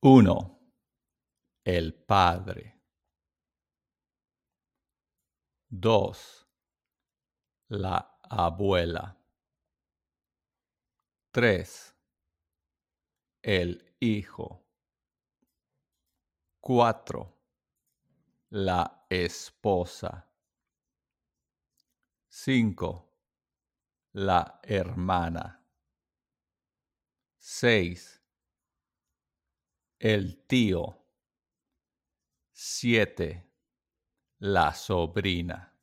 1. El padre. 2. La abuela. 3. El hijo. 4. La esposa. 5. La hermana. 6. El tío. 7. La sobrina.